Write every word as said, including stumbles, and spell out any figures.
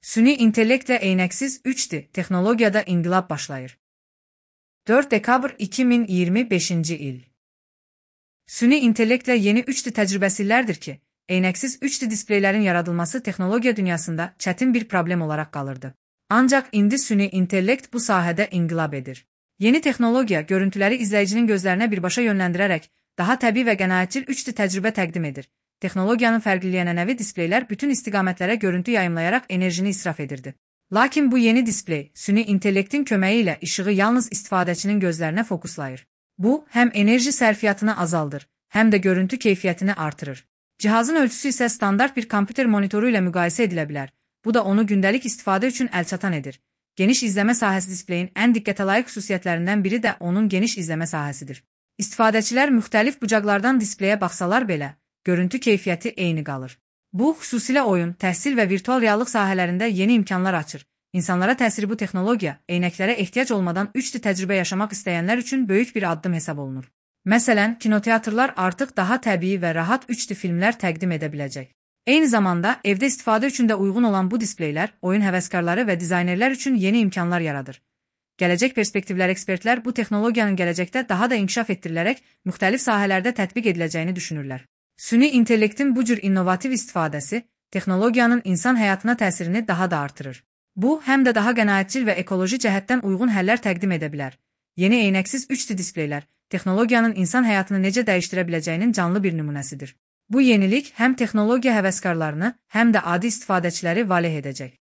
Süni intellektlə eynəksiz üç D texnologiyada inqilab başlayır. dörd dekabr iki min iyirmi beşinci il. Süni intellektlə yeni üç D təcrübəsi illərdir ki, eynəksiz üç D displeylərin yaradılması texnologiya dünyasında çətin bir problem olaraq qalırdı. Ancaq indi süni intellekt bu sahədə inqilab edir. Yeni texnologiya görüntüləri izləyicinin gözlərinə birbaşa yönləndirərək daha təbii və qənaətçil üç D təcrübə təqdim edir. Texnologiyanın fərqliləyən ənəvi displeylər bütün istiqamətlərə görüntü yayımlayaraq enerjini israf edirdi. Lakin bu yeni displey, süni intellektin köməyi ilə işığı yalnız istifadəçinin gözlərinə fokuslayır. Bu, həm enerji sərfiyyatını azaldır, həm də görüntü keyfiyyətini artırır. Cihazın ölçüsü isə standart bir kompüter monitoru ilə müqayisə edilə bilər. Bu da onu gündəlik istifadə üçün əlçatan edir. Geniş izləmə sahəsi displeyin ən diqqətə layiq xüsusiyyətlərindən biri də onun geniş izləmə sahəsidir. İstifadəçilər müxtəlif bucaqlardan displeyə baxsalar belə, görüntü keyfiyyəti eyni qalır. Bu, xüsusilə oyun, təhsil və virtual reallıq sahələrində yeni imkanlar açır. İnsanlara təsiri bu texnologiya, eynəklərə ehtiyac olmadan üç D təcrübə yaşamaq istəyənlər üçün böyük bir addım hesab olunur. Məsələn, kinoteatrlar artıq daha təbii və rahat üç D filmlər təqdim edə biləcək. Eyni zamanda, evdə istifadə üçün də uyğun olan bu displeylər, oyun həvəskarları və dizaynerlər üçün yeni imkanlar yaradır. Gələcək perspektivlər ekspertlər bu texnologiyanın gələcəkdə daha da inkişaf etdirilərək müxtəlif sahələrdə tətbiq ediləcəyini düşünürlər. Süni intellektin bu cür innovativ istifadəsi, texnologiyanın insan həyatına təsirini daha da artırır. Bu, həm də daha qənaətçil və ekoloji cəhətdən uyğun həllər təqdim edə bilər. Yeni eynəksiz üç D displeylər, texnologiyanın insan həyatını necə dəyişdirə biləcəyinin canlı bir nümunəsidir. Bu yenilik həm texnologiya həvəskarlarını, həm də adi istifadəçiləri valeh edəcək.